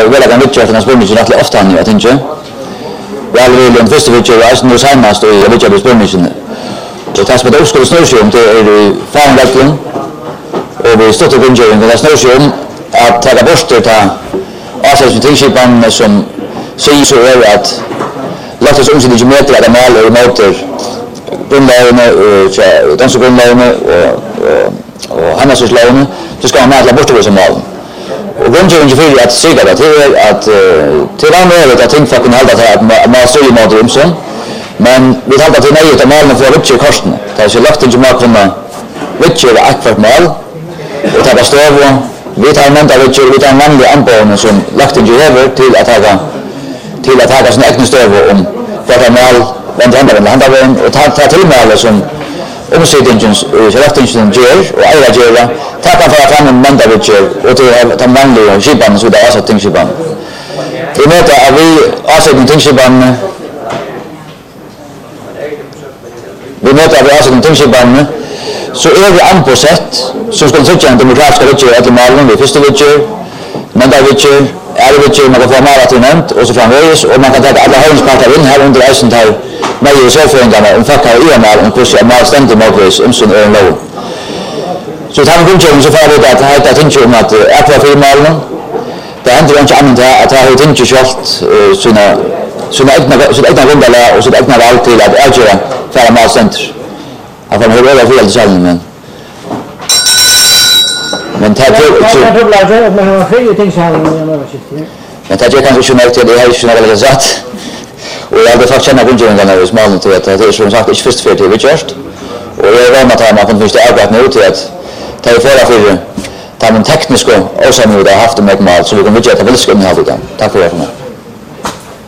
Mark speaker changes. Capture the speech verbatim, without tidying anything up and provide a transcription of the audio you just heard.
Speaker 1: vel at han vidtjør, for han spør ikke rettelig ofte han, jeg tenker. Vi alle vil den første vidtjør, og eisen er senest, og jeg vidtjør på spørsmålene. Og det som er det skulle snurre seg om, det er farenrettelen, og vi stod til grunngjøring, og det snurrer seg om at ta bort til avsettelsen til tingskipene som sier så er at lagtes omsidig ikke meter at de maler og måter grunnlovene, dansegrunnlovene og henneslovene, så skal man mætle bort til disse malen. Og grunngjøringen selvfølgelig at sier det til er at til vanlig at ting faktisk holder til at man støyer måter om sånn, men vi talte til nøyet av malene for å vittjøre korsene. Det er ikke lagt til å kunne vittjøre akkurat mal, og ta på støv, vi tar en enda vittjøre, vi tar en vanlig anbående som lagt til å hever til at ta til at ta sånne ekne støv om hva det er mal, vent enda vend handavån, og ta, ta tilmale som omsidingen, selektingsen gjør, og eier gjør, ta kan fara fram en enda vittjøre, og til de vanlige skipene som det er avsatt tingskipene. Vi møter at vi avsetter tingskipene Vi møter at vi avsetter tingskipene, så er vi an på sett, som skal sitte en demokratisk vittjør etter malen, vi første vittjør, menda vittjør, ære vittjør, man kan få maler til nevnt, og så framveis, og man kan ta alle høringsparter inn her under eisen til meg i selvføringene, om folk har i mal, om hvordan mal stendig måtvis, omsyn og en lov. Så tar vi grunngjøringen, så får vi at det heter tingskjør om at akkurat fire malene, det hender ikke annet til at det har tingskjør kjølt sine egna rundalega og sitt egna valg til at avgjøre færre malstenter. Jeg får høre over til salen, men... Men det er ikke... Men det er kanskje ikke nok til at jeg har ikke noe satt. Og jeg hadde faktisk kjennet grunngjøringene i smalen til at det er som sagt ikke først fyrt til vidtjørst. Og jeg er vann at man kan finne akkurat nå til at det er føre for det er en teknisk og også nå det har haft om et mal, så vi kan vidtjøre at det vil skjønne alt i dem. Takk for det for meg.